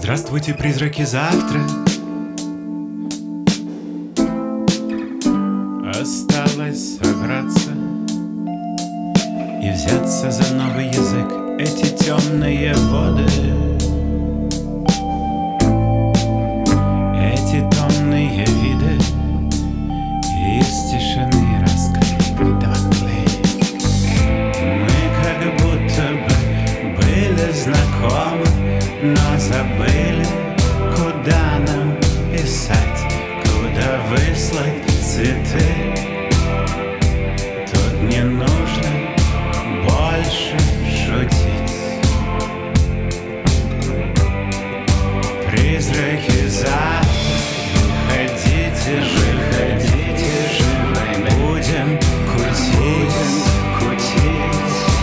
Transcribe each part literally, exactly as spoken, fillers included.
Здравствуйте, призраки завтра. Осталось собраться и взяться за новый язык. Эти темные воды, эти томные виды из тишины расклеены доклей. Мы как будто бы были знакомы, но забыли, куда нам писать, куда выслать цветы. Тут не нужно больше шутить. Призраки завтра, выходите же, выходите же, будем кутить, кутить.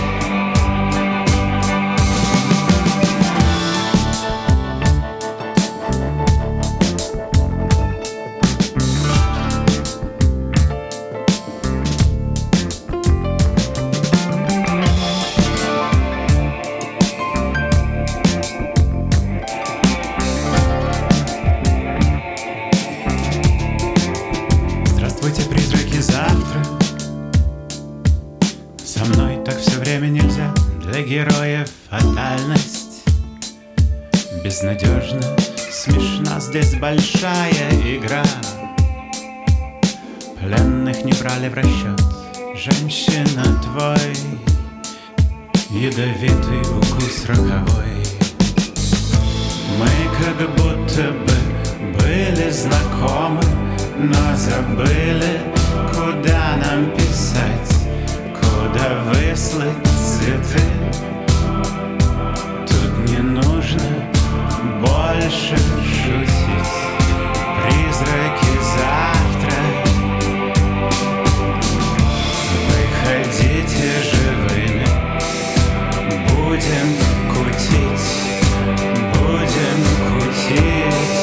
Здравствуйте, призраки завтра. Со мной так все время нельзя. Для героев фатальность безнадежно смешна. Здесь большая игра. Пленных не брали в расчет. Женщина, твой ядовитый укус роковой. Мы как будто бы были знакомы, но забыли, куда нам писать, куда выслать цветы. Тут не нужно больше шутить. Призраки завтра, выходите живыми, будем кутить, будем кутить.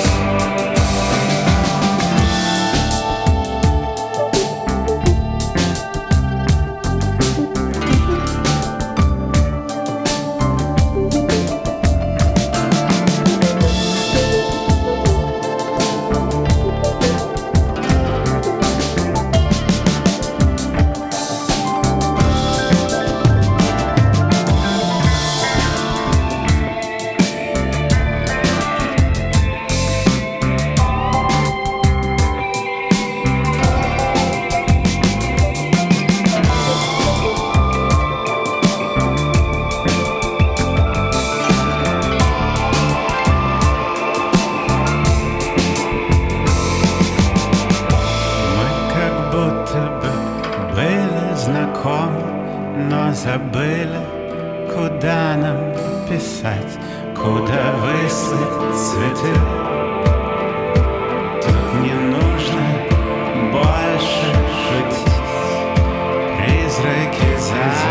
Знакомы, но забыли, куда нам писать, куда выслать цветы. Тут не нужно больше шутить. Призраки за